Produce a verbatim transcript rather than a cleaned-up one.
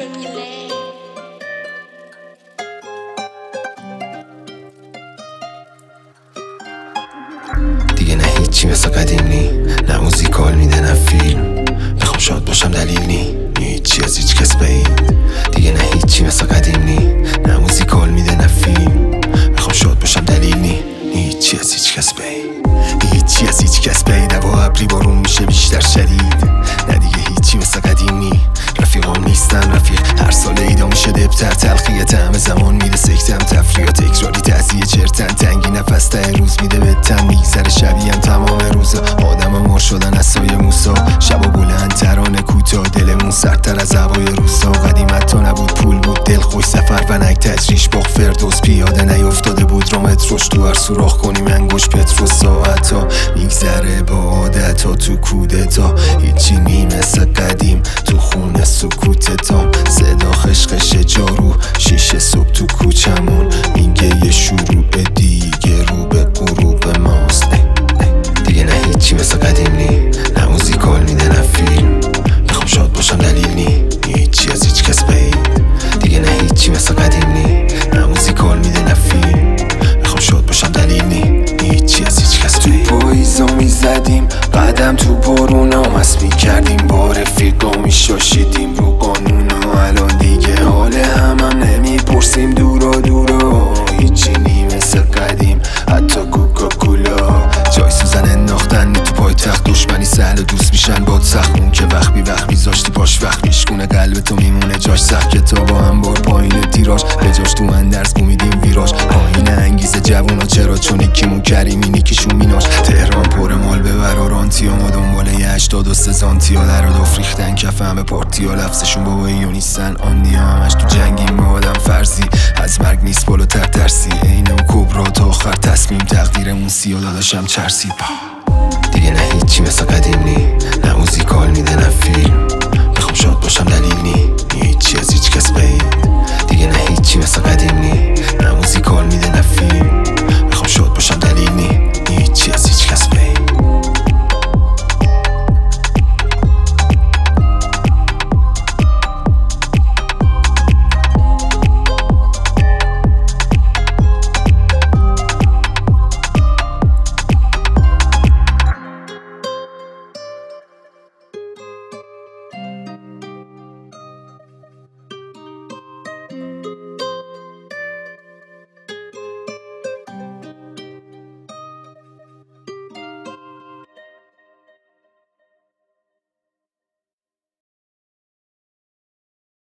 Tremulé. دیگه نه هیچی مثل قدیم نی، نه موزیکال میده نه فیلم. بخوام شاد باشم دلیل نی، نی هیچی از هیچ کس بعید. دیگه نه هیچی مثل قدیم نی، نه موزیکال میده نه فیلم. بخوام شاد باشم دلیل نی، نی هیچی از هیچ کس بعید. هیچی از هیچ کس بعید. هوا ابری بارون میشه بیشتر شدید. نه دیگه هیچی مثل قدیم نی، رفیقام نیستن رفیق. هر سال ایدا میشه دبتر، تلخیه طعم زمان میده سکتم. تفریح تکراری تعذیه چرتن، تنگی نفس ته روز میده به تن. میگذره شبیهم تمام روزا، آدم مر شدن از سایه موسا. شبا بلند ترانه کوتاه، دلمون سردتر از هوای روسا. قدیمت تا نبود پول بود دل خوش، سفر و نک تجریش باغ فردوس. پیاده نیافتاده بود رامت روش، تو هر سوراخ کنیم انگوش پترو. ساعتا میگذره با عادتا تو کودتا، هیچی نی مثل قدیم. تو خونه سکوتتام، صدا خشخش جارو، شیشه صبح تو کوچمون. میگه یه شروع دیگه رو به غروب ماست. دیگه نه هیچی مثل قدیم نی، نه موزیکال میده نه فیلم. بخوام شاد باشم دلیل نی، نی هیچی از هیچ کس بعید. دیگه نه هیچی مثل قدیم نی، نه موزیکال میده نه فیلم. بخوام شاد باشم دلیل نی، نی هیچی از هیچ کس بعید. تو پاییزا میزدیم قدم تو بارونا، مست میکردیم با رفیقا میشاشیدیم رو قانونا. الان دیگه حال همم نمیپرسیم دورا دورا، هیچی نی مثل قدیم حتی کوکاکولا. جای سوزن انداختن تو پای تخت، دشمنی سهل دوست میشن باد سخت. اون که وقت بی وقت میذاشتی پاش وقت میشکونه قلب تو میمونه جاش سخت. کتابا هم بار پایین تیراژ، بجاش تو اندرز بومیدیم ویراژ. پایین انگیزه جوونا چرا؟ چون یکیمون کریمی نیکیشون میناش. تهران پر مال ببر آرانتیا، ما دنبال یه هشتاد و سه زانتیا. در و داف ریختن کف همه پارتیا، لفظشون بابایی و نیستن آندیا. همش تو جنگیم با آدم فرضی، از مرگ نیست بالاتر ترسی. عین و کبرا تا آخر تصمیم، تقدیرمون سیاه داداشم چرسید. دیگه نه هیچی مثل قدیم نی، نه موزیکال میده نه فیلم. بخوام شاد باشم دلیل نی، نی هیچی از هیچ کس بعید. دیگه نه هیچی مثل قدیم نی، نه موزیکال میده نه فیلم.